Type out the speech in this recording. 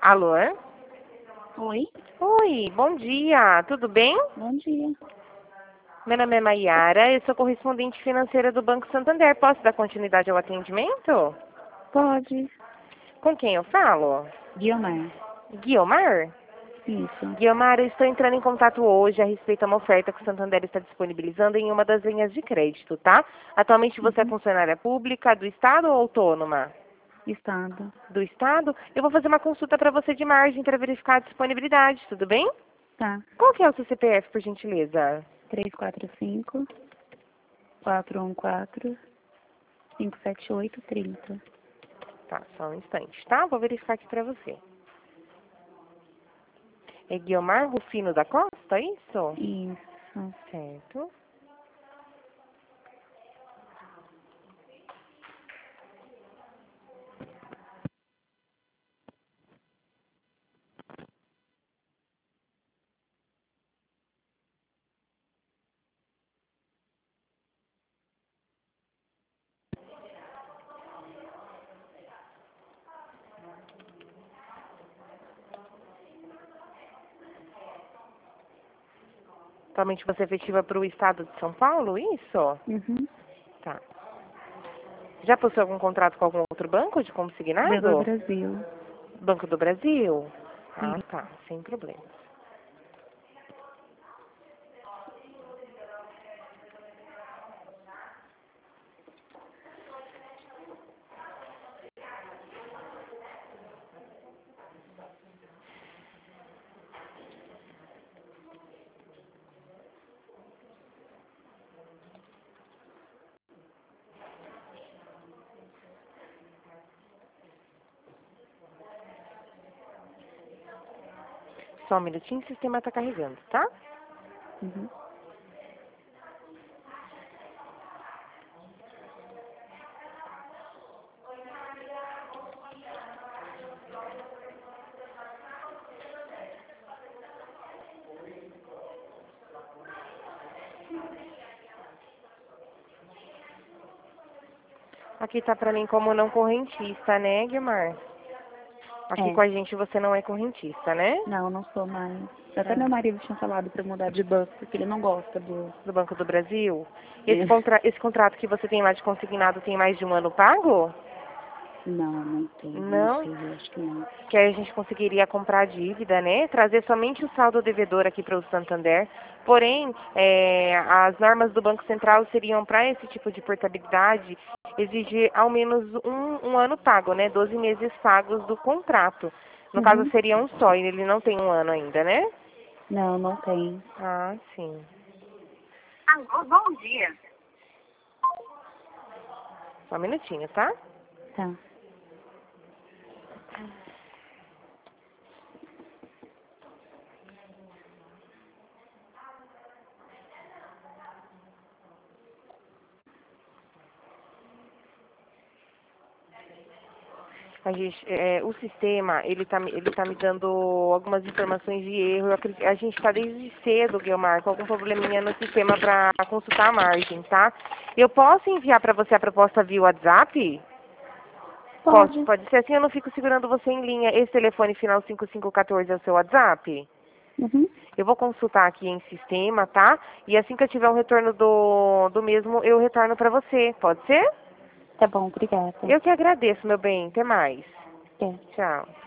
Alô? Oi, Oi, bom dia, tudo bem? bom dia. Meu nome é Maiara, eu sou correspondente financeira do Banco Santander. Posso dar continuidade ao atendimento? Pode. Com quem eu falo? Guiomar. Guiomar? Isso. Guiomar, eu estou entrando em contato hoje a respeito de uma oferta que o Santander está disponibilizando em uma das linhas de crédito, tá? Atualmente você é funcionária pública do Estado ou autônoma? Estado. Do Estado? Eu vou fazer uma consulta para você de margem para verificar a disponibilidade, tudo bem? Tá. Qual que é o seu CPF, por gentileza? 345 414 578 30. Tá, só um instante, tá? Vou verificar aqui pra você. É Guiomar Rufino da Costa, é isso? Isso. Certo. Atualmente você é efetiva para o estado de São Paulo, isso? Uhum. Tá. Já possui algum contrato com algum outro banco de Banco do consignado? Brasil. Banco do Brasil? Ah, Sim. tá, sem problema. Só um minutinho, o sistema está carregando, tá? Uhum. Aqui tá pra mim como não correntista, né, Guiomar? Aqui É. com a gente você não é correntista, né? Não, não sou mais. Até Ah, meu marido tinha falado pra mudar de banco, porque ele não gosta do. do Banco do Brasil. É. Esse contrato que você tem lá de consignado tem mais de um ano pago? Não, não tem. Não Não? sei, eu acho que não. Que aí a gente conseguiria comprar a dívida, né? Trazer somente o saldo devedor aqui para o Santander. Porém, as normas do Banco Central seriam para esse tipo de portabilidade exigir ao menos um ano pago, né? 12 meses pagos do contrato. No caso, Uhum. seria um só, e ele não tem um ano ainda, né? Não, não tem. Ah, sim. Alô, bom dia. Só um minutinho, tá? Tá. O sistema, ele tá me dando algumas informações de erro. A gente está desde cedo, Guilmar, com algum probleminha no sistema para consultar a margem, tá? Eu posso enviar para você a proposta via WhatsApp? Pode. Pode ser assim, eu não fico segurando você em linha. Esse telefone final 5514 é o seu WhatsApp? Uhum. Eu vou consultar aqui em sistema, tá? E assim que eu tiver um retorno do mesmo, eu retorno para você. Pode ser? Tá bom, obrigada. Eu que agradeço, meu bem. Até mais. É. Tchau.